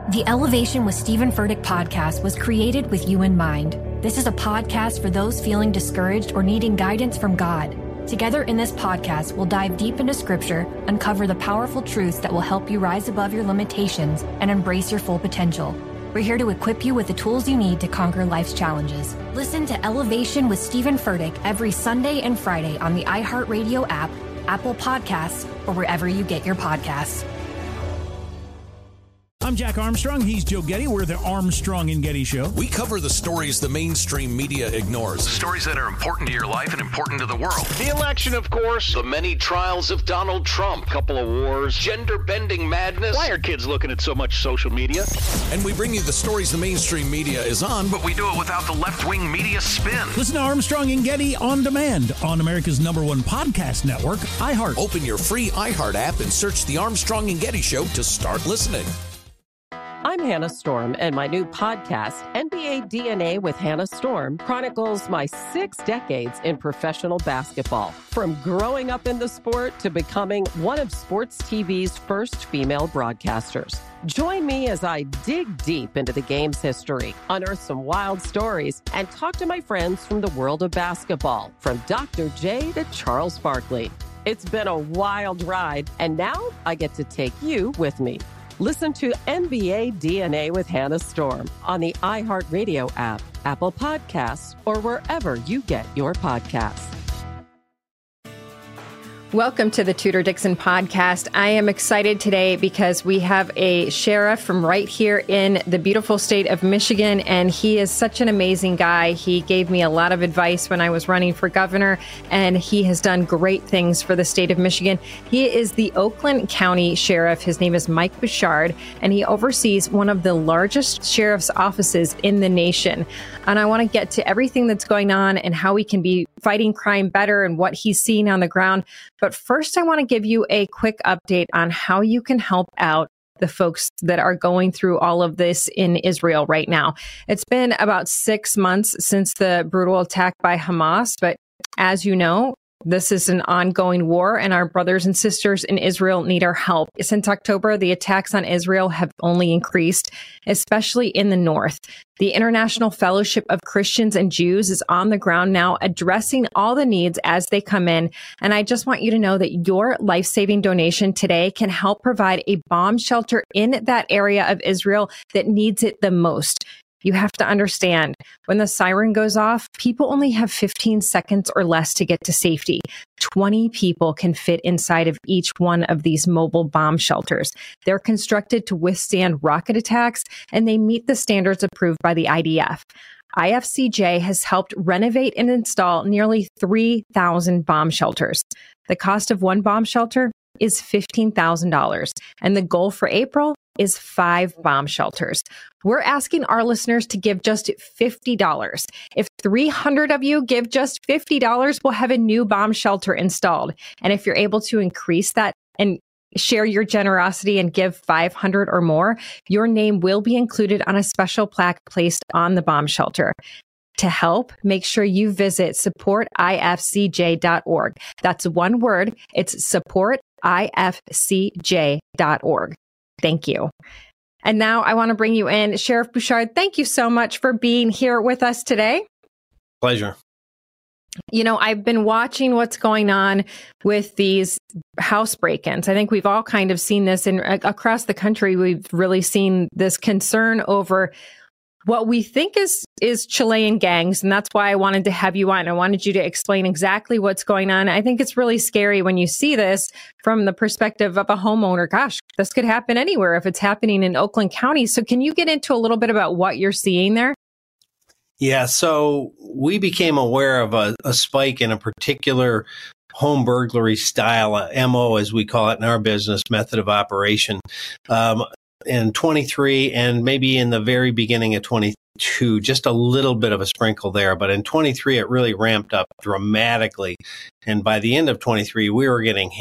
The Elevation with Stephen Furtick podcast was created with you in mind. This is a podcast for those feeling discouraged or needing guidance from God. Together in this podcast, we'll dive deep into Scripture, uncover the powerful truths that will help you rise above your limitations and embrace your full potential. We're here to equip you with the tools you need to conquer life's challenges. Listen to Elevation with Stephen Furtick every Sunday and Friday on the iHeartRadio app, Apple Podcasts, or wherever you get your podcasts. I'm Jack Armstrong. He's Joe Getty. We're the Armstrong and Getty Show. We cover the stories the mainstream media ignores. Stories that are important to your life and important to the world. The election, of course. The many trials of Donald Trump. Couple of wars. Gender-bending madness. Why are kids looking at so much social media? And we bring you the stories the mainstream media is on, but we do it without the left-wing media spin. Listen to Armstrong and Getty on demand on America's #1 podcast network, iHeart. Open your free iHeart app and search The Armstrong and Getty Show to start listening. I'm Hannah Storm, and my new podcast, NBA DNA with Hannah Storm, chronicles my 6 decades in professional basketball. From growing up in the sport to becoming one of sports TV's first female broadcasters. Join me as I dig deep into the game's history, unearth some wild stories, and talk to my friends from the world of basketball, from Dr. J to Charles Barkley. It's been a wild ride, and now I get to take you with me. Listen to NBA DNA with Hannah Storm on the iHeartRadio app, Apple Podcasts, or wherever you get your podcasts. Welcome to the Tudor Dixon podcast. I am excited today because we have a sheriff from right here in the beautiful state of Michigan, and he is such an amazing guy. He gave me a lot of advice when I was running for governor, and he has done great things for the state of Michigan. He is the Oakland County Sheriff. His name is Mike Bouchard, and he oversees one of the largest sheriff's offices in the nation. And I want to get to everything that's going on and how we can be fighting crime better and what he's seeing on the ground. But first, I want to give you a quick update on how you can help out the folks that are going through all of this in Israel right now. It's been about 6 months since the brutal attack by Hamas, but as you know, this is an ongoing war, and our brothers and sisters in Israel need our help. Since October, the attacks on Israel have only increased, especially in the north. The International Fellowship of Christians and Jews is on the ground now, addressing all the needs as they come in. And I just want you to know that your life-saving donation today can help provide a bomb shelter in that area of Israel that needs it the most. You have to understand, when the siren goes off, people only have 15 seconds or less to get to safety. 20 people can fit inside of each one of these mobile bomb shelters. They're constructed to withstand rocket attacks, and they meet the standards approved by the IDF. IFCJ has helped renovate and install nearly 3,000 bomb shelters. The cost of one bomb shelter is $15,000, and the goal for April is 5 bomb shelters. We're asking our listeners to give just $50. If 300 of you give just $50, we'll have a new bomb shelter installed. And if you're able to increase that and share your generosity and give 500 or more, your name will be included on a special plaque placed on the bomb shelter. To help, make sure you visit supportifcj.org. That's one word. It's supportifcj.org. Thank you. And now I want to bring you in. Sheriff Bouchard, thank you so much for being here with us today. Pleasure. You know, I've been watching what's going on with these house break-ins. I think we've all kind of seen this across the country. We've really seen this concern over what we think is Chilean gangs. And that's why I wanted to have you on. I wanted you to explain exactly what's going on. I think it's really scary when you see this from the perspective of a homeowner. Gosh, this could happen anywhere if it's happening in Oakland County. So can you get into a little bit about what you're seeing there? Yeah, so we became aware of a spike in a particular home burglary style, MO, as we call it in our business, method of operation. In 23 and maybe in the very beginning of 22, just a little bit of a sprinkle there. But in 23, it really ramped up dramatically. And by the end of 23, we were getting hammered.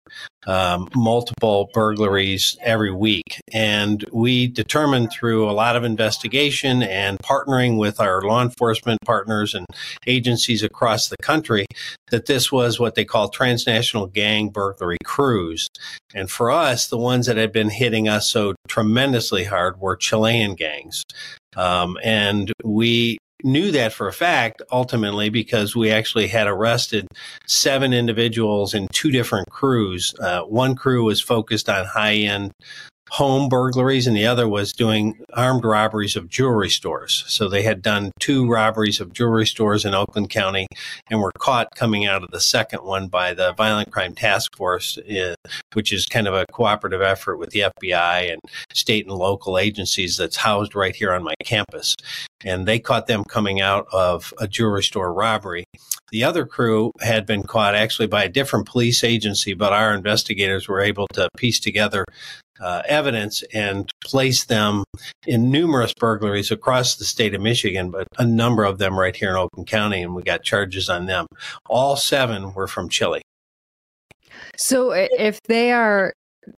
multiple burglaries every week. And we determined through a lot of investigation and partnering with our law enforcement partners and agencies across the country that this was what they call transnational gang burglary crews. And for us, the ones that had been hitting us so tremendously hard were Chilean gangs. And we knew that for a fact, ultimately, because we actually had arrested 7 individuals in 2 different crews. One crew was focused on high-end home burglaries, and the other was doing armed robberies of jewelry stores. So they had done 2 robberies of jewelry stores in Oakland County and were caught coming out of the second one by the Violent Crime Task Force, which is kind of a cooperative effort with the FBI and state and local agencies that's housed right here on my campus. And they caught them coming out of a jewelry store robbery. The other crew had been caught actually by a different police agency, but our investigators were able to piece together evidence and place them in numerous burglaries across the state of Michigan, but a number of them right here in Oakland County, and we got charges on them. All 7 were from Chile. So if they are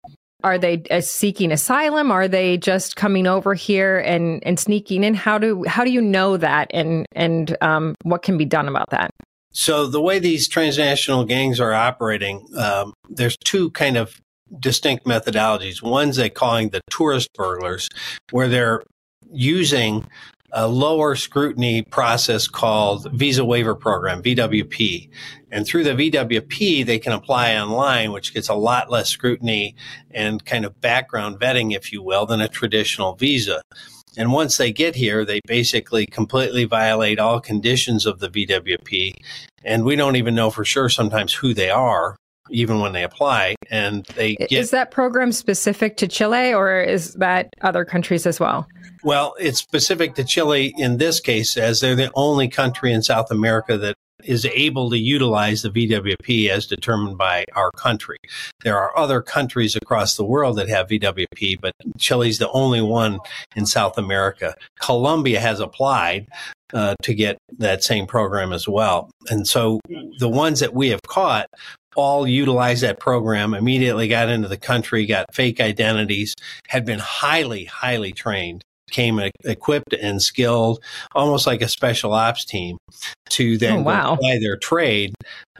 they seeking asylum? Are they just coming over here and sneaking in? How do you know that, and what can be done about that? So the way these transnational gangs are operating, there's 2 kind of distinct methodologies. One's they calling the tourist burglars, where they're using a lower scrutiny process called Visa Waiver Program, VWP. And through the VWP, they can apply online, which gets a lot less scrutiny and kind of background vetting, if you will, than a traditional visa. And once they get here, they basically completely violate all conditions of the VWP. And we don't even know for sure sometimes who they are, even when they apply. And they get... Is that program specific to Chile, or is that other countries as well? Well, it's specific to Chile in this case, as they're the only country in South America that is able to utilize the VWP as determined by our country. There are other countries across the world that have VWP, but Chile's the only one in South America. Colombia has applied to get that same program as well. And so the ones that we have caught all utilized that program, immediately got into the country, got fake identities, had been highly, highly trained, came equipped and skilled, almost like a special ops team, to then apply their trade,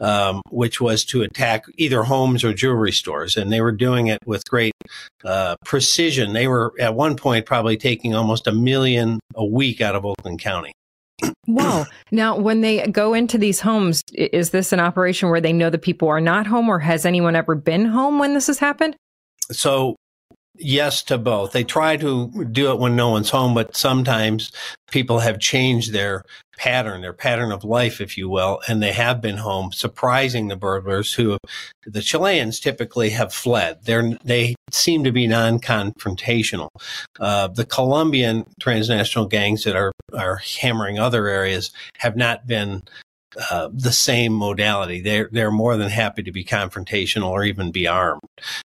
which was to attack either homes or jewelry stores. And they were doing it with great precision. They were at one point probably taking almost $1 million a week out of Oakland County. Wow. Now, when they go into these homes, is this an operation where they know the people are not home, or has anyone ever been home when this has happened? So, yes to both. They try to do it when no one's home, but sometimes people have changed their pattern of life, if you will, and they have been home, surprising the burglars who, the Chileans typically have fled. They seem to be non-confrontational. The Colombian transnational gangs that are hammering other areas have not been the same modality. They're more than happy to be confrontational or even be armed.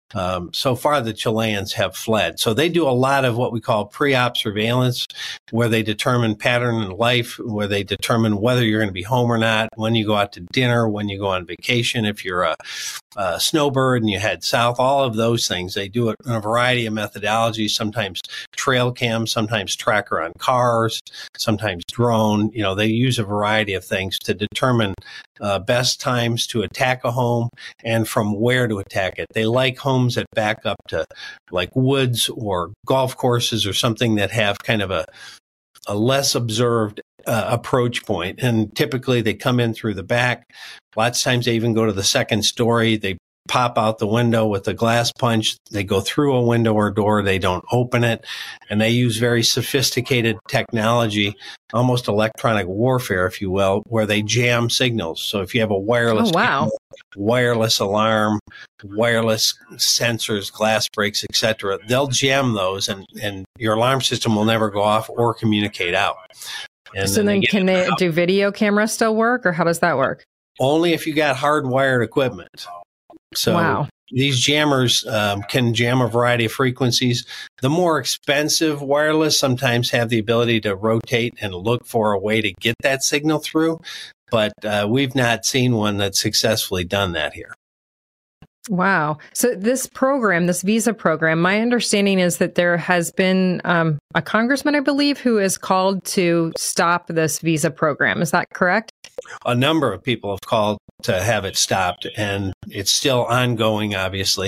So far, the Chileans have fled. So they do a lot of what we call pre-op surveillance, where they determine pattern in life, where they determine whether you're going to be home or not, when you go out to dinner, when you go on vacation, if you're a snowbird and you head south, all of those things. They do it in a variety of methodologies, sometimes trail cam, sometimes tracker on cars, sometimes drone. They use a variety of things to determine best times to attack a home and from where to attack it. They like homes that back up to like woods or golf courses or something that have kind of a less observed approach point. And typically they come in through the back. Lots of times they even go to the second story. They pop out the window with a glass punch. They go through a window or door. They don't open it. And they use very sophisticated technology, almost electronic warfare, if you will, where they jam signals. So if you have a wireless camera, wireless alarm, wireless sensors, glass breaks, etc., they'll jam those, and your alarm system will never go off or communicate out. And so then can they do video cameras still work, or how does that work? Only if you got hardwired equipment. So these jammers can jam a variety of frequencies. The more expensive wireless sometimes have the ability to rotate and look for a way to get that signal through. But we've not seen one that's successfully done that here. Wow. So this program, this visa program, my understanding is that there has been a congressman, I believe, who has called to stop this visa program. Is that correct? A number of people have called to have it stopped, and it's still ongoing, obviously.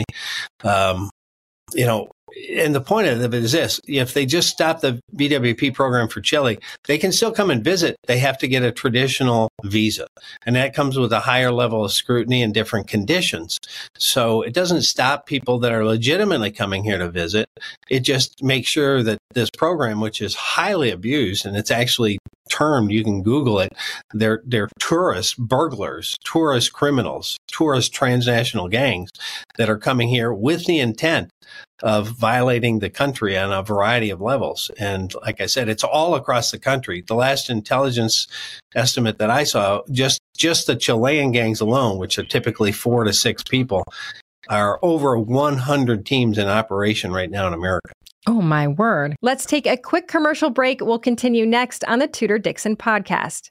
And the point of it is this: if they just stop the VWP program for Chile, they can still come and visit. They have to get a traditional visa, and that comes with a higher level of scrutiny and different conditions. So it doesn't stop people that are legitimately coming here to visit. It just makes sure that this program, which is highly abused, and it's actually termed, you can Google it, they're tourist burglars, tourist criminals, tourist transnational gangs that are coming here with the intent of violating the country on a variety of levels. And like I said, it's all across the country. The last intelligence estimate that I saw, just the Chilean gangs alone, which are typically 4 to 6 people, are over 100 teams in operation right now in America. Oh, my word. Let's take a quick commercial break. We'll continue next on the Tudor Dixon podcast.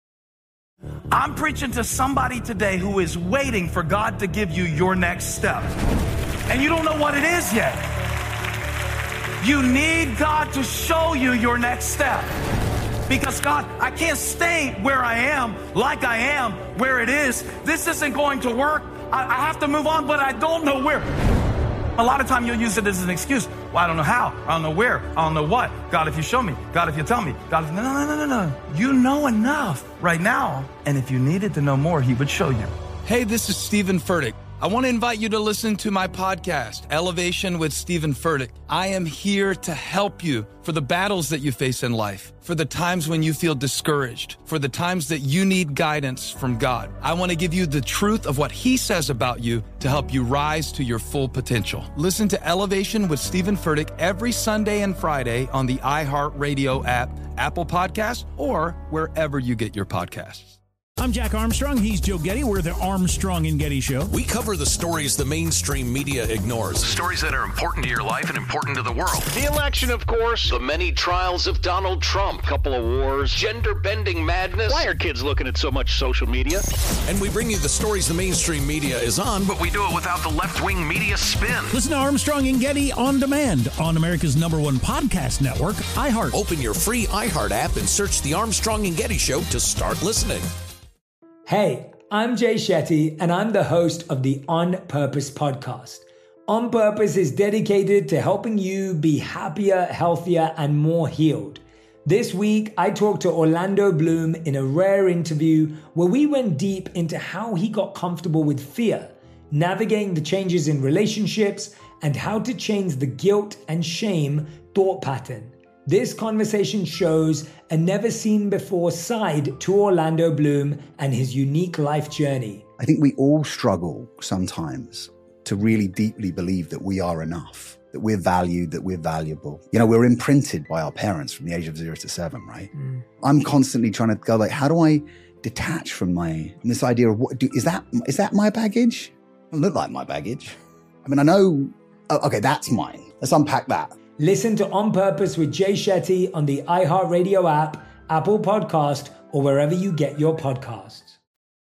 I'm preaching to somebody today who is waiting for God to give you your next step. And you don't know what it is yet. You need God to show you your next step. Because God, I can't stay where I am, like I am, where it is. This isn't going to work. I have to move on, but I don't know where. A lot of time you'll use it as an excuse. Well, I don't know how. I don't know where. I don't know what. God, if you show me. God, if you tell me. God, if... No. You know enough right now. And if you needed to know more, he would show you. Hey, this is Stephen Furtick. I want to invite you to listen to my podcast, Elevation with Stephen Furtick. I am here to help you for the battles that you face in life, for the times when you feel discouraged, for the times that you need guidance from God. I want to give you the truth of what he says about you to help you rise to your full potential. Listen to Elevation with Stephen Furtick every Sunday and Friday on the iHeartRadio app, Apple Podcasts, or wherever you get your podcasts. I'm Jack Armstrong. He's Joe Getty. We're the Armstrong and Getty Show. We cover the stories the mainstream media ignores. Stories that are important to your life and important to the world. The election, of course. The many trials of Donald Trump. Couple of wars. Gender-bending madness. Why are kids looking at so much social media? And we bring you the stories the mainstream media is on, but we do it without the left-wing media spin. Listen to Armstrong and Getty on demand on America's #1 podcast network, iHeart. Open your free iHeart app and search the Armstrong and Getty Show to start listening. Hey, I'm Jay Shetty, and I'm the host of the On Purpose podcast. On Purpose is dedicated to helping you be happier, healthier, and more healed. This week, I talked to Orlando Bloom in a rare interview where we went deep into how he got comfortable with fear, navigating the changes in relationships, and how to change the guilt and shame thought pattern. This conversation shows a never-seen-before side to Orlando Bloom and his unique life journey. I think we all struggle sometimes to really deeply believe that we are enough, that we're valued, that we're valuable. You know, we're imprinted by our parents from the age of 0 to 7, right? I'm constantly trying to go like, how do I detach from this idea of is that my baggage? It doesn't look like my baggage. I mean, I know, okay, that's mine. Let's unpack that. Listen to On Purpose with Jay Shetty on the iHeartRadio app, Apple Podcast, or wherever you get your podcasts.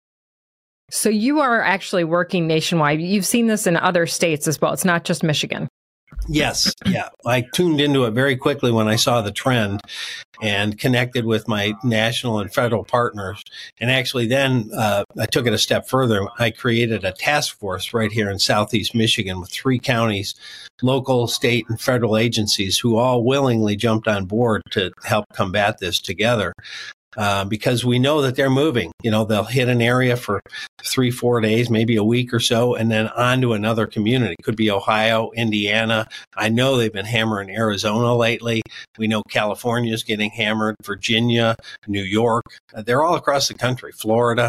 So you are actually working nationwide. You've seen this in other states as well. It's not just Michigan. Yes. Yeah. I tuned into it very quickly when I saw the trend and connected with my national and federal partners. And actually then I took it a step further. I created a task force right here in Southeast Michigan with 3 counties, local, state, and federal agencies who all willingly jumped on board to help combat this together. Because we know that they're moving. You know, they'll hit an area for 3-4 days, maybe a week or so, and then on to another community. Could be Ohio, Indiana. I know they've been hammering Arizona lately. We know California's getting hammered, Virginia, New York. They're all across the country, Florida.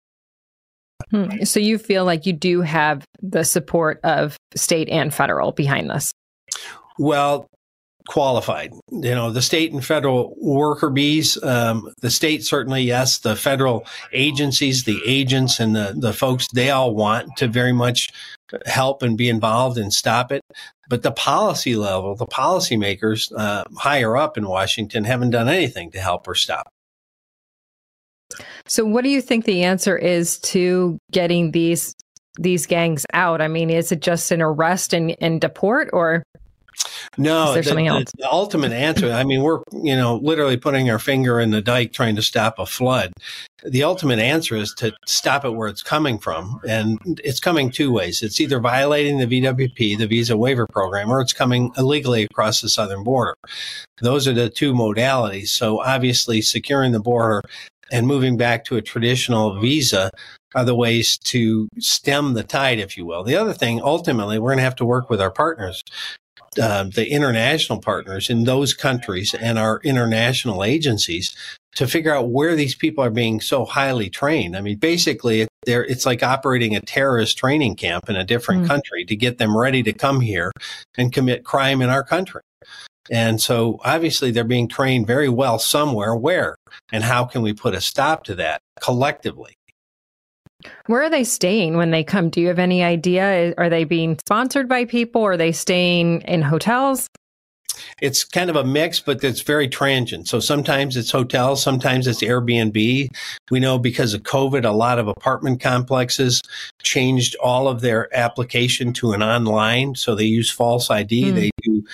So you feel like you do have the support of state and federal behind this? Well, qualified. You know, the state and federal worker bees, the state certainly, yes, the federal agencies, the agents and the folks, they all want to very much help and be involved and stop it. But the policy level, the policymakers higher up in Washington haven't done anything to help or stop. So what do you think the answer is to getting these these gangs out? I mean, is it just an arrest and deport, or no? Is there something else? The ultimate answer. I mean, we're literally putting our finger in the dike trying to stop a flood. The ultimate answer is to stop it where it's coming from, and it's coming two ways. It's either violating the VWP, the Visa Waiver Program, or it's coming illegally across the southern border. Those are the two modalities. So obviously, securing the border and moving back to a traditional visa are the ways to stem the tide, if you will. The other thing, ultimately, we're going to have to work with our partners, the international partners in those countries and our international agencies to figure out where these people are being so highly trained. I mean, basically, it's like operating a terrorist training camp in a different country to get them ready to come here and commit crime in our country. And so obviously they're being trained very well somewhere. Where and how can we put a stop to that collectively? Where are they staying when they come? Do you have any idea? Are they being sponsored by people? Are they staying in hotels? It's kind of a mix, but it's very transient. So sometimes it's hotels, sometimes it's Airbnb. We know because of COVID, a lot of apartment complexes changed all of their application to an online. So they use false ID. They do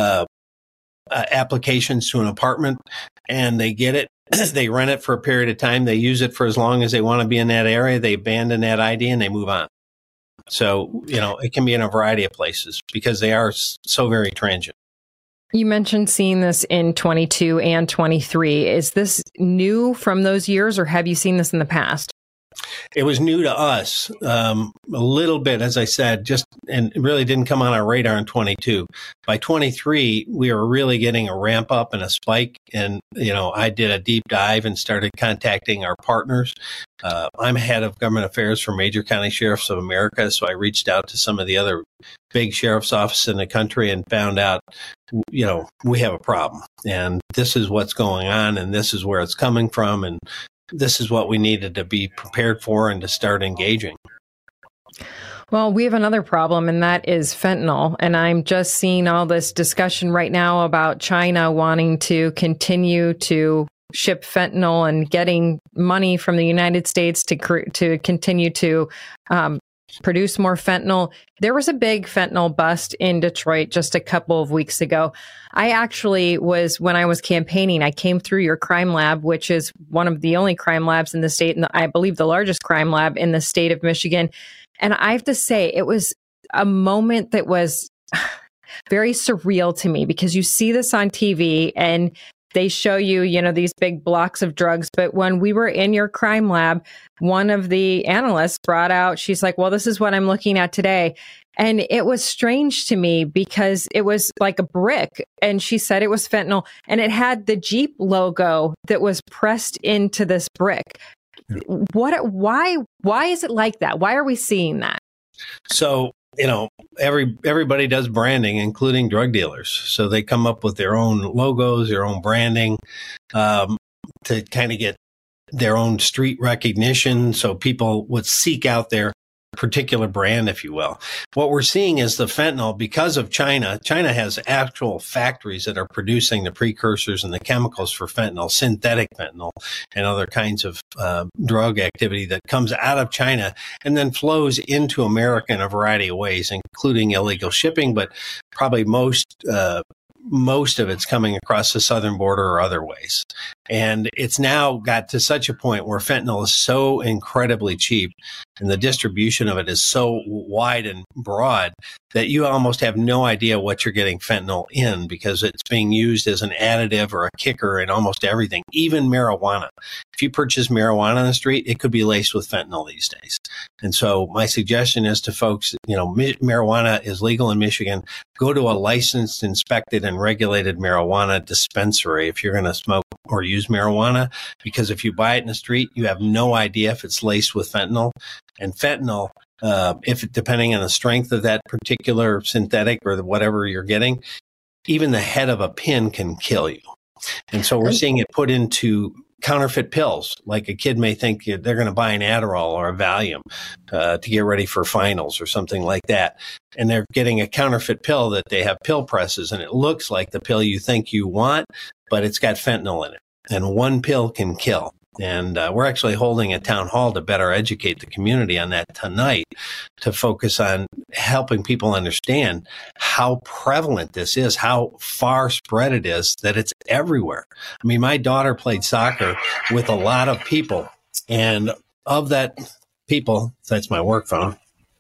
applications to an apartment and they get it. They rent it for a period of time. They use it for as long as they want to be in that area. They abandon that ID and they move on. So, it can be in a variety of places because they are so very transient. You mentioned seeing this in 22 and 23. Is this new from those years, or have you seen this in the past? It was new to us a little bit, as I said, and it really didn't come on our radar in 22. By 23, we were really getting a ramp up and a spike. And, I did a deep dive and started contacting our partners. I'm head of government affairs for Major County Sheriffs of America. So I reached out to some of the other big sheriff's offices in the country and found out, we have a problem and this is what's going on and this is where it's coming from. And this is what we needed to be prepared for and to start engaging. Well, we have another problem, and that is fentanyl. And I'm just seeing all this discussion right now about China wanting to continue to ship fentanyl and getting money from the United States to continue to produce more fentanyl. There was a big fentanyl bust in Detroit just a couple of weeks ago. I actually when I was campaigning, I came through your crime lab, which is one of the only crime labs in the state, and I believe the largest crime lab in the state of Michigan. And I have to say, it was a moment that was very surreal to me because you see this on TV and they show you, these big blocks of drugs. But when we were in your crime lab, one of the analysts brought out, she's like, well, this is what I'm looking at today. And it was strange to me because it was like a brick. And she said it was fentanyl and it had the Jeep logo that was pressed into this brick. Why is it like that? Why are we seeing that? So, everybody does branding, including drug dealers. So they come up with their own logos, their own branding, to kind of get their own street recognition. So people would seek out their particular brand, if you will. What we're seeing is the fentanyl, because of China has actual factories that are producing the precursors and the chemicals for fentanyl, synthetic fentanyl, and other kinds of drug activity that comes out of China and then flows into America in a variety of ways, including illegal shipping, but probably most of it's coming across the southern border or other ways. And it's now got to such a point where fentanyl is so incredibly cheap and the distribution of it is so wide and broad that you almost have no idea what you're getting fentanyl in because it's being used as an additive or a kicker in almost everything, even marijuana. If you purchase marijuana on the street, it could be laced with fentanyl these days. And so my suggestion is to folks, marijuana is legal in Michigan. Go to a licensed, inspected, and regulated marijuana dispensary if you're going to smoke or use marijuana, because if you buy it in the street, you have no idea if it's laced with fentanyl. And fentanyl, depending on the strength of that particular synthetic or whatever you're getting, even the head of a pin can kill you. And so we're seeing it put into counterfeit pills. Like a kid may think they're going to buy an Adderall or a Valium to get ready for finals or something like that. And they're getting a counterfeit pill that they have pill presses and it looks like the pill you think you want, but it's got fentanyl in it. And one pill can kill. And we're actually holding a town hall to better educate the community on that tonight, to focus on helping people understand how prevalent this is, how far spread it is, that it's everywhere. I mean, my daughter played soccer with a lot of people, and of that people, that's my work phone,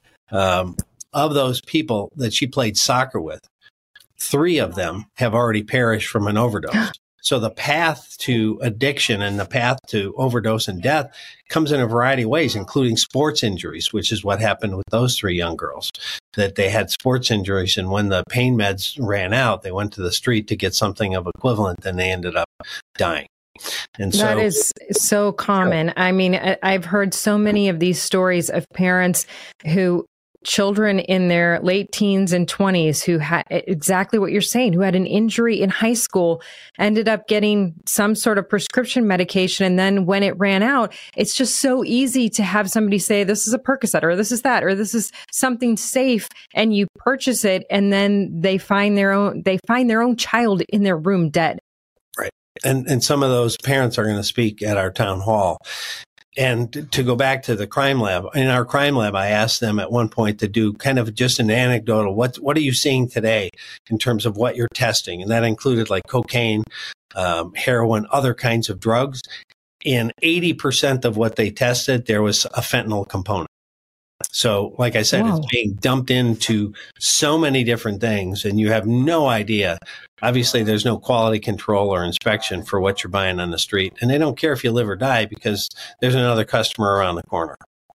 of those people that she played soccer with, 3 of them have already perished from an overdose. So the path to addiction and the path to overdose and death comes in a variety of ways, including sports injuries, which is what happened with those 3 young girls, that they had sports injuries. And when the pain meds ran out, they went to the street to get something of equivalent, and they ended up dying. And so, that is so common. I mean, I've heard so many of these stories of parents who children in their late teens and 20s who had exactly what you're saying, who had an injury in high school, ended up getting some sort of prescription medication. And then when it ran out, it's just so easy to have somebody say, this is a Percocet, or this is that, or this is something safe. And you purchase it, and then they find their own child in their room dead. Right. And some of those parents are going to speak at our town hall. And to go back to the crime lab, in our crime lab, I asked them at one point to do kind of just an anecdotal, what are you seeing today in terms of what you're testing? And that included like cocaine, heroin, other kinds of drugs. In 80% of what they tested, there was a fentanyl component. So, like I said, It's being dumped into so many different things, and you have no idea. Obviously, there's no quality control or inspection for what you're buying on the street, and they don't care if you live or die because there's another customer around the corner.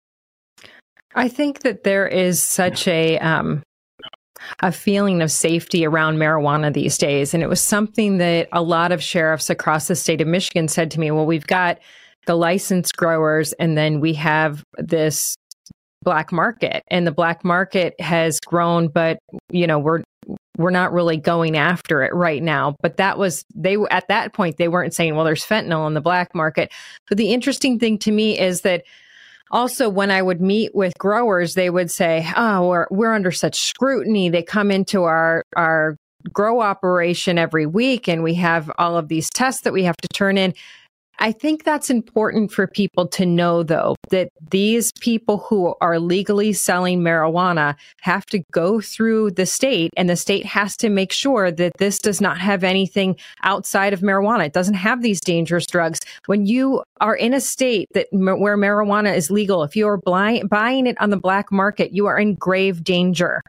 I think that there is such a feeling of safety around marijuana these days, and it was something that a lot of sheriffs across the state of Michigan said to me, well, we've got the licensed growers, and then we have this black market, and the black market has grown, but we're not really going after it right now. But at that point, they weren't saying, well, there's fentanyl in the black market. But the interesting thing to me is that also when I would meet with growers, they would say, oh, we're under such scrutiny. They come into our grow operation every week, and we have all of these tests that we have to turn in. I think that's important for people to know, though, that these people who are legally selling marijuana have to go through the state, and the state has to make sure that this does not have anything outside of marijuana. It doesn't have these dangerous drugs. When you are in a state where marijuana is legal, if you are buying it on the black market, you are in grave danger.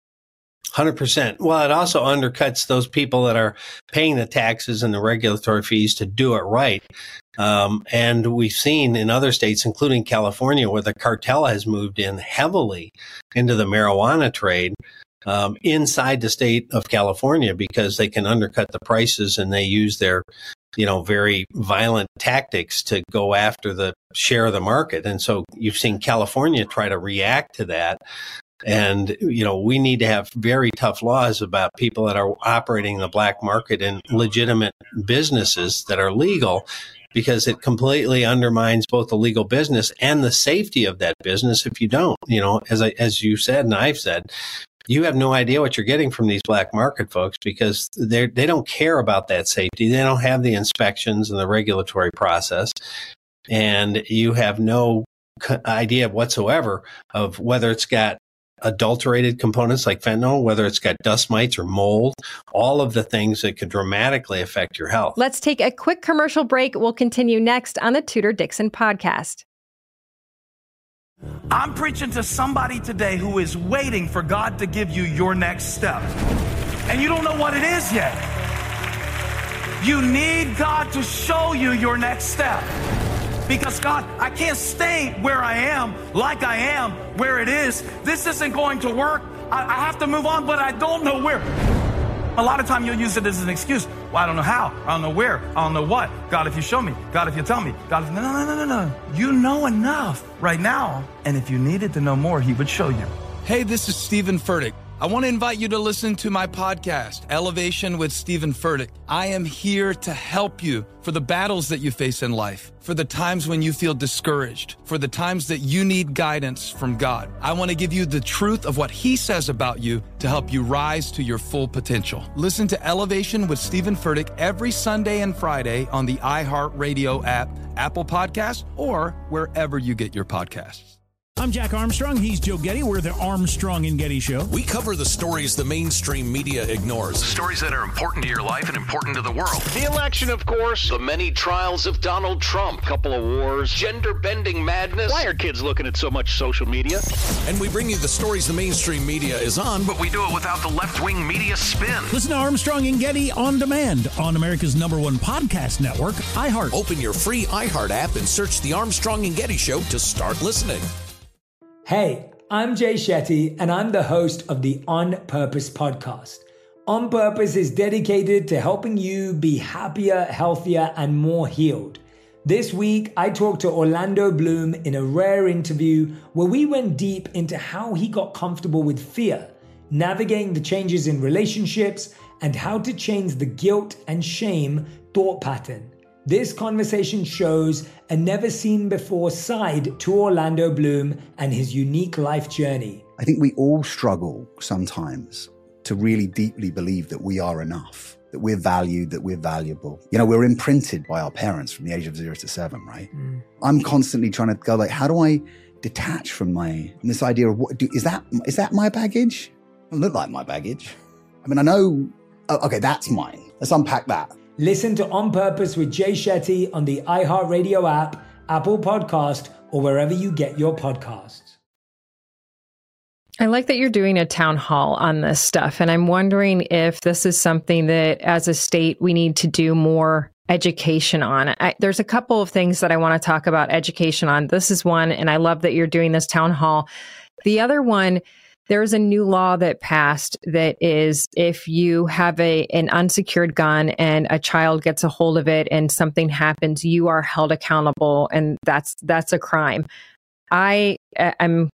100%. Well, it also undercuts those people that are paying the taxes and the regulatory fees to do it right. And we've seen in other states, including California, where the cartel has moved in heavily into the marijuana trade inside the state of California, because they can undercut the prices, and they use their very violent tactics to go after the share of the market. And so you've seen California try to react to that. And, we need to have very tough laws about people that are operating in the black market in legitimate businesses that are legal, because it completely undermines both the legal business and the safety of that business if you don't. As you said and I've said, you have no idea what you're getting from these black market folks, because they don't care about that safety. They don't have the inspections and the regulatory process, and you have no idea whatsoever of whether it's got adulterated components like fentanyl, whether it's got dust mites or mold, all of the things that could dramatically affect your health. Let's take a quick commercial break. We'll continue next on the Tudor Dixon podcast. I'm preaching to somebody today who is waiting for God to give you your next step, and you don't know what it is yet. You need God to show you your next step. Because God, I can't stay where I am, like I am, where it is. This isn't going to work. I have to move on, but I don't know where. A lot of time you'll use it as an excuse. Well, I don't know how. I don't know where. I don't know what. God, if you show me. God, if you tell me. God, if... No. You know enough right now. And if you needed to know more, he would show you. Hey, this is Stephen Furtick. I want to invite you to listen to my podcast, Elevation with Stephen Furtick. I am here to help you for the battles that you face in life, for the times when you feel discouraged, for the times that you need guidance from God. I want to give you the truth of what He says about you to help you rise to your full potential. Listen to Elevation with Stephen Furtick every Sunday and Friday on the iHeartRadio app, Apple Podcasts, or wherever you get your podcasts. I'm Jack Armstrong. He's Joe Getty. We're the Armstrong and Getty Show. We cover the stories the mainstream media ignores. Stories that are important to your life and important to the world. The election, of course. The many trials of Donald Trump. Couple of wars. Gender-bending madness. Why are kids looking at so much social media? And we bring you the stories the mainstream media is on, but we do it without the left-wing media spin. Listen to Armstrong and Getty on demand on America's #1 podcast network, iHeart. Open your free iHeart app and search The Armstrong and Getty Show to start listening. Hey, I'm Jay Shetty, and I'm the host of the On Purpose podcast. On Purpose is dedicated to helping you be happier, healthier, and more healed. This week, I talked to Orlando Bloom in a rare interview where we went deep into how he got comfortable with fear, navigating the changes in relationships, and how to change the guilt and shame thought pattern. This conversation shows a never-seen-before side to Orlando Bloom and his unique life journey. I think we all struggle sometimes to really deeply believe that we are enough, that we're valued, that we're valuable. You know, we're imprinted by our parents from the age of 0 to 7, right? I'm constantly trying to go like, how do I detach from this idea of is that my baggage? It doesn't look like my baggage. I mean, I know, okay, that's mine. Let's unpack that. Listen to On Purpose with Jay Shetty on the iHeartRadio app, Apple Podcast, or wherever you get your podcasts. I like that you're doing a town hall on this stuff. And I'm wondering if this is something that as a state, we need to do more education on. There's a couple of things that I want to talk about education on. This is one, and I love that you're doing this town hall. The other one, there's a new law that passed that is if you have an unsecured gun and a child gets a hold of it and something happens, you are held accountable, and that's a crime. I am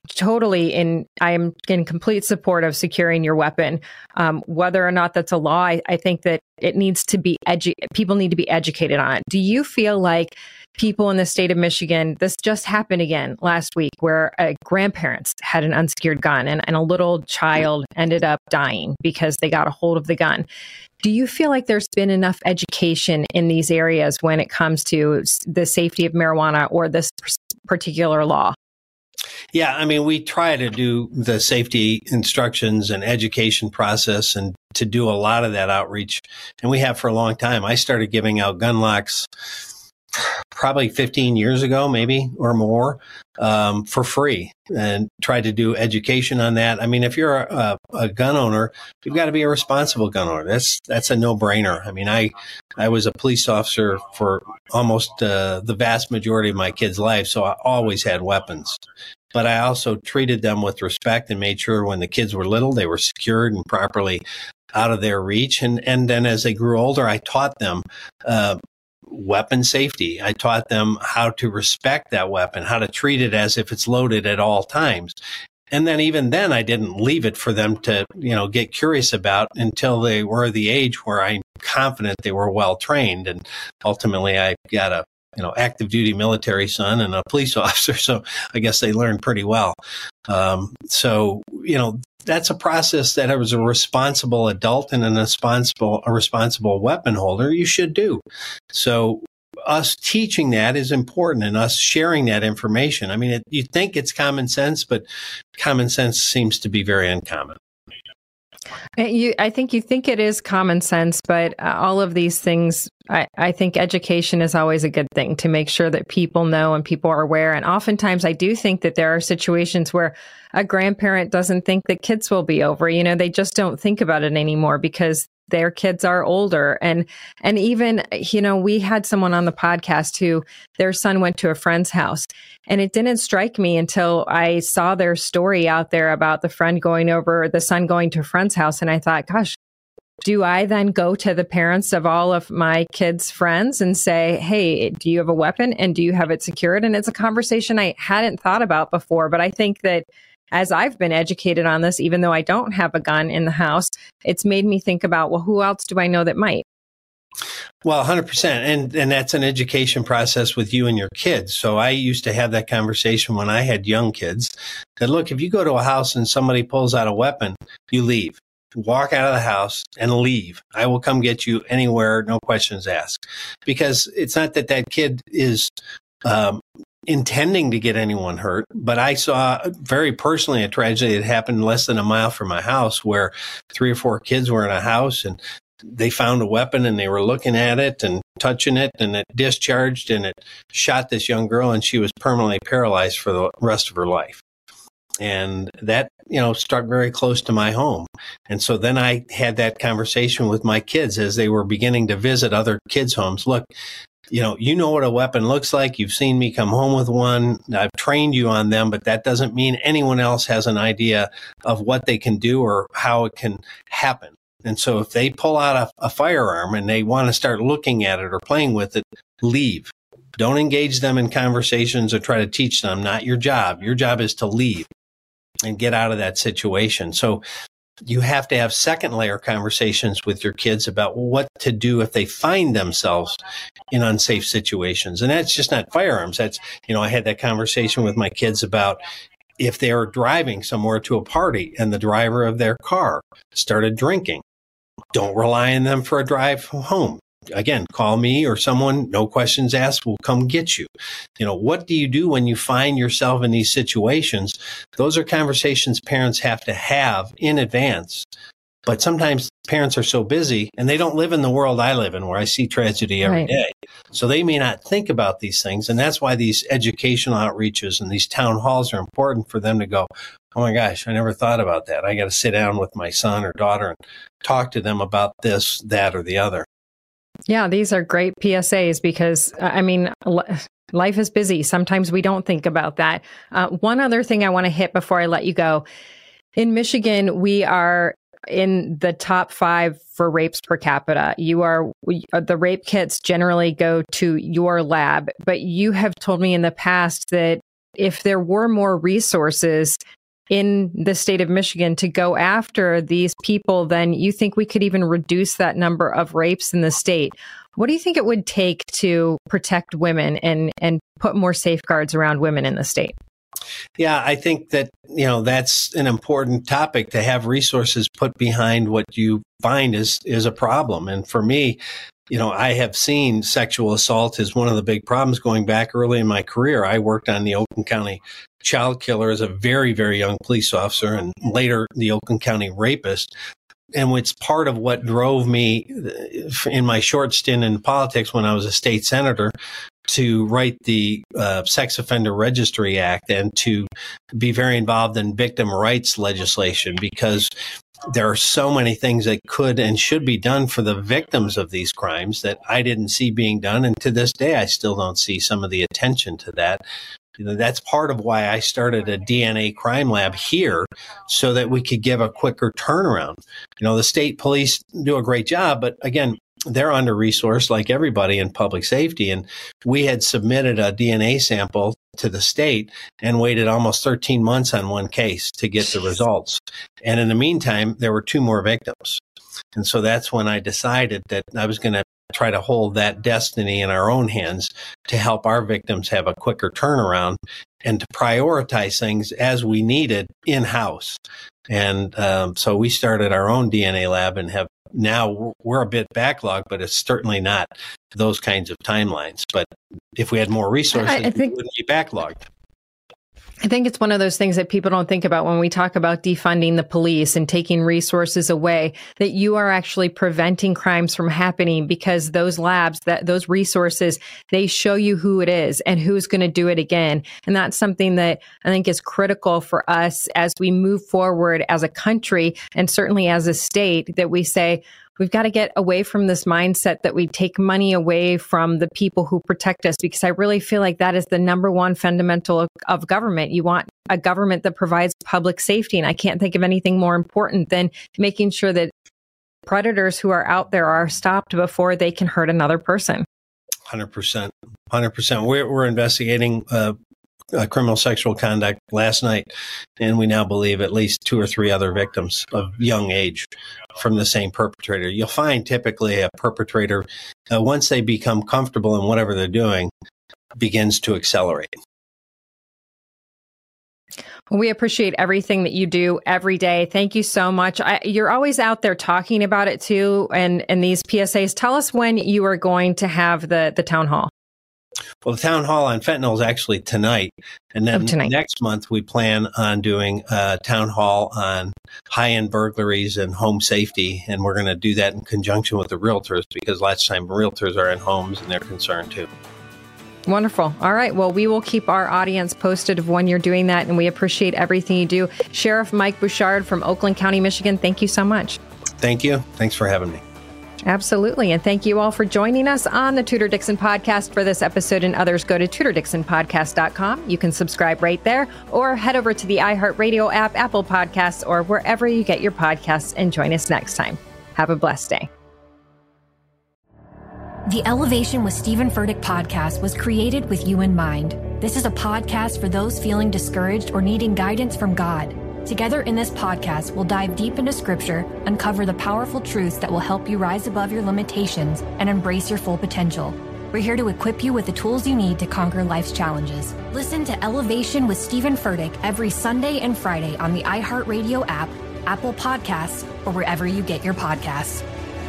in complete support of securing your weapon. Whether or not that's a law, I think that it needs to be people need to be educated on it. Do you feel like people in the state of Michigan, this just happened again last week, where grandparents had an unsecured gun and a little child ended up dying because they got a hold of the gun. Do you feel like there's been enough education in these areas when it comes to the safety of marijuana or this particular law? Yeah, I mean, we try to do the safety instructions and education process and to do a lot of that outreach. And we have for a long time. I started giving out gun locks probably 15 years ago, maybe, or more, for free, and tried to do education on that. I mean, if you're a gun owner, you've got to be a responsible gun owner. That's a no-brainer. I mean, I was a police officer for almost the vast majority of my kids' lives, so I always had weapons. But I also treated them with respect and made sure when the kids were little, they were secured and properly out of their reach. And then as they grew older, I taught them weapon safety. I taught them how to respect that weapon, how to treat it as if it's loaded at all times. And then even then, I didn't leave it for them to, get curious about until they were the age where I'm confident they were well trained. And ultimately, I got a active duty military son and a police officer. So I guess they learned pretty well. That's a process that as a responsible adult and a responsible weapon holder, you should do. So us teaching that is important, and us sharing that information. I mean, you think it's common sense, but common sense seems to be very uncommon. I think you think it is common sense, but all of these things, I think education is always a good thing to make sure that people know and people are aware. And oftentimes I do think that there are situations where a grandparent doesn't think that kids will be over. They just don't think about it anymore because their kids are older. And even, we had someone on the podcast who their son went to a friend's house, and it didn't strike me until I saw their story out there about the son going to a friend's house. And I thought, gosh, do I then go to the parents of all of my kids' friends and say, hey, do you have a weapon and do you have it secured? And it's a conversation I hadn't thought about before, but I think that as I've been educated on this, even though I don't have a gun in the house, it's made me think about, well, who else do I know that might? Well, 100%. And that's an education process with you and your kids. So I used to have that conversation when I had young kids that, look, if you go to a house and somebody pulls out a weapon, you leave. Walk out of the house and leave. I will come get you anywhere, no questions asked. Because it's not that that kid is intending to get anyone hurt, but I saw very personally a tragedy that happened less than a mile from my house where 3 or 4 kids were in a house and they found a weapon and they were looking at it and touching it, and it discharged and it shot this young girl, and she was permanently paralyzed for the rest of her life. And that, struck very close to my home. And so then I had that conversation with my kids as they were beginning to visit other kids' homes. Look, you know what a weapon looks like. You've seen me come home with one. I've trained you on them, but that doesn't mean anyone else has an idea of what they can do or how it can happen. And so if they pull out a firearm and they want to start looking at it or playing with it, leave. Don't engage them in conversations or try to teach them. Not your job. Your job is to leave and get out of that situation. So you have to have second layer conversations with your kids about what to do if they find themselves in unsafe situations. And that's just not firearms. That's, I had that conversation with my kids about if they were driving somewhere to a party and the driver of their car started drinking. Don't rely on them for a drive home. Again, call me or someone, no questions asked, will come get you. What do you do when you find yourself in these situations? Those are conversations parents have to have in advance. But sometimes parents are so busy and they don't live in the world I live in where I see tragedy every day. So they may not think about these things. And that's why these educational outreaches and these town halls are important for them to go, oh my gosh, I never thought about that. I got to sit down with my son or daughter and talk to them about this, that, or the other. Yeah, these are great PSAs because, life is busy. Sometimes we don't think about that. One other thing I want to hit before I let you go. In Michigan, we are in the top 5 for rapes per capita. The rape kits generally go to your lab, but you have told me in the past that if there were more resources in the state of Michigan to go after these people, then you think we could even reduce that number of rapes in the state. What do you think it would take to protect women and put more safeguards around women in the state? Yeah, I think that, that's an important topic to have resources put behind what you find is a problem. And for me, I have seen sexual assault as one of the big problems going back early in my career. I worked on the Oakland County child killer as a very, very young police officer and later the Oakland County rapist. And it's part of what drove me in my short stint in politics when I was a state senator to write the Sex Offender Registry Act and to be very involved in victim rights legislation, because there are so many things that could and should be done for the victims of these crimes that I didn't see being done. And to this day, I still don't see some of the attention to that. That's part of why I started a DNA crime lab here so that we could give a quicker turnaround. The state police do a great job, but again, they're under-resourced like everybody in public safety. And we had submitted a DNA sample to the state and waited almost 13 months on one case to get the results. And in the meantime, there were 2 more victims. And so that's when I decided that I was going to try to hold that destiny in our own hands to help our victims have a quicker turnaround and to prioritize things as we needed in-house. And so we started our own DNA lab and have now we're a bit backlogged, but it's certainly not those kinds of timelines. But if we had more resources, I think we wouldn't be backlogged. I think it's one of those things that people don't think about when we talk about defunding the police and taking resources away, that you are actually preventing crimes from happening because those labs, those resources, they show you who it is and who's going to do it again. And that's something that I think is critical for us as we move forward as a country and certainly as a state, that we say, we've got to get away from this mindset that we take money away from the people who protect us, because I really feel like that is the number one fundamental of government. You want a government that provides public safety. And I can't think of anything more important than making sure that predators who are out there are stopped before they can hurt another person. 100%. 100%. We're investigating criminal sexual conduct last night, and we now believe at least 2 or 3 other victims of young age from the same perpetrator. You'll find typically a perpetrator, once they become comfortable in whatever they're doing, begins to accelerate. We appreciate everything that you do every day. Thank you so much. You're always out there talking about it too, and these PSAs. Tell us when you are going to have the town hall. Well, the town hall on fentanyl is actually tonight. And then next month, we plan on doing a town hall on high-end burglaries and home safety. And we're going to do that in conjunction with the realtors, because lots of time realtors are in homes and they're concerned too. Wonderful. All right. Well, we will keep our audience posted of when you're doing that, and we appreciate everything you do. Sheriff Mike Bouchard from Oakland County, Michigan, thank you so much. Thank you. Thanks for having me. Absolutely. And thank you all for joining us on the Tudor Dixon Podcast. For this episode and others, go to TudorDixonPodcast.com. You can subscribe right there, or head over to the iHeartRadio app, Apple Podcasts, or wherever you get your podcasts, and join us next time. Have a blessed day. The Elevation with Stephen Furtick podcast was created with you in mind. This is a podcast for those feeling discouraged or needing guidance from God. Together in this podcast, we'll dive deep into Scripture, uncover the powerful truths that will help you rise above your limitations and embrace your full potential. We're here to equip you with the tools you need to conquer life's challenges. Listen to Elevation with Stephen Furtick every Sunday and Friday on the iHeartRadio app, Apple Podcasts, or wherever you get your podcasts.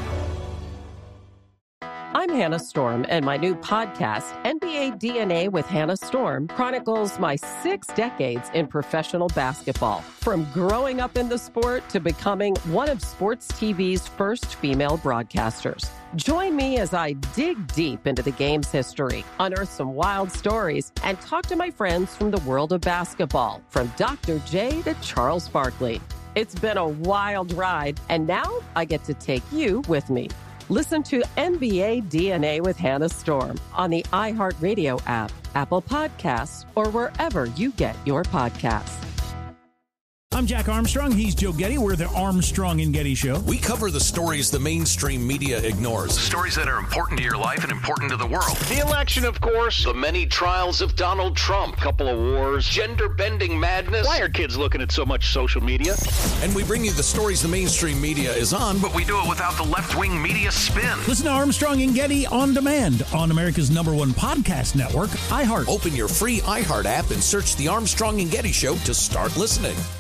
I'm Hannah Storm, and my new podcast, NBA DNA with Hannah Storm, chronicles my 6 decades in professional basketball. From growing up in the sport to becoming one of sports TV's first female broadcasters. Join me as I dig deep into the game's history, unearth some wild stories, and talk to my friends from the world of basketball, from Dr. J to Charles Barkley. It's been a wild ride, and now I get to take you with me. Listen to NBA DNA with Hannah Storm on the iHeartRadio app, Apple Podcasts, or wherever you get your podcasts. I'm Jack Armstrong. He's Joe Getty. We're the Armstrong and Getty Show. We cover the stories the mainstream media ignores. Stories that are important to your life and important to the world. The election, of course. The many trials of Donald Trump. Couple of wars. Gender-bending madness. Why are kids looking at so much social media? And we bring you the stories the mainstream media is on, but we do it without the left-wing media spin. Listen to Armstrong and Getty on demand on America's #1 podcast network, iHeart. Open your free iHeart app and search the Armstrong and Getty Show to start listening.